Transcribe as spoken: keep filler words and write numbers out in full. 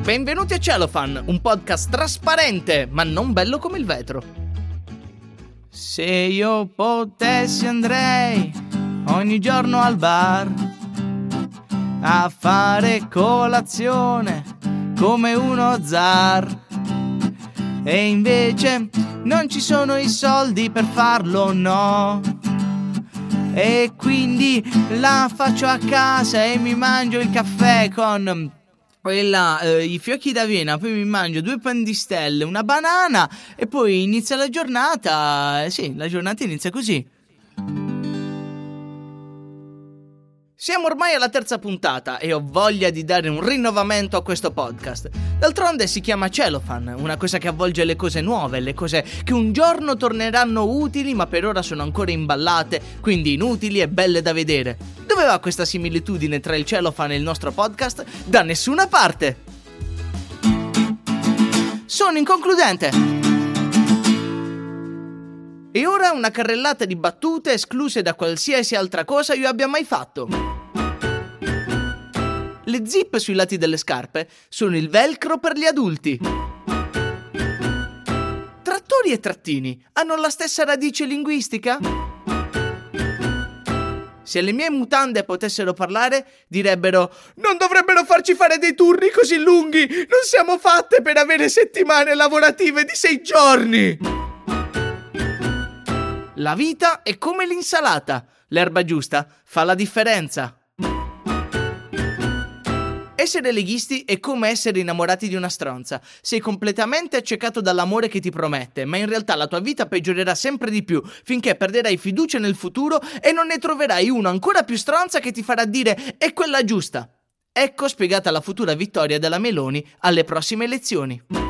Benvenuti a Cellophane, un podcast trasparente, ma non bello come il vetro. Se io potessi andrei ogni giorno al bar a fare colazione come uno zar, e invece non ci sono i soldi per farlo, no. E quindi la faccio a casa e mi mangio il caffè con quella, eh, i fiocchi d'avena, poi mi mangio due pan di stelle, una banana e poi inizia la giornata. Sì, la giornata inizia così. Siamo ormai alla terza puntata e ho voglia di dare un rinnovamento a questo podcast. D'altronde si chiama Cellophane, una cosa che avvolge le cose nuove, le cose che un giorno torneranno utili ma per ora sono ancora imballate, quindi inutili e belle da vedere. Dove va questa similitudine tra il Cellophane e il nostro podcast? Da nessuna parte! Sono inconcludente! E ora una carrellata di battute escluse da qualsiasi altra cosa io abbia mai fatto. Le zip sui lati delle scarpe sono il velcro per gli adulti. Trattori e trattini hanno la stessa radice linguistica? Se le mie mutande potessero parlare, direbbero: non dovrebbero farci fare dei turni così lunghi, non siamo fatte per avere settimane lavorative di sei giorni. La vita è come l'insalata, l'erba giusta fa la differenza. Essere leghisti è come essere innamorati di una stronza. Sei completamente accecato dall'amore che ti promette, ma in realtà la tua vita peggiorerà sempre di più, finché perderai fiducia nel futuro e non ne troverai uno ancora più stronza che ti farà dire «è quella giusta». Ecco spiegata la futura vittoria della Meloni alle prossime elezioni.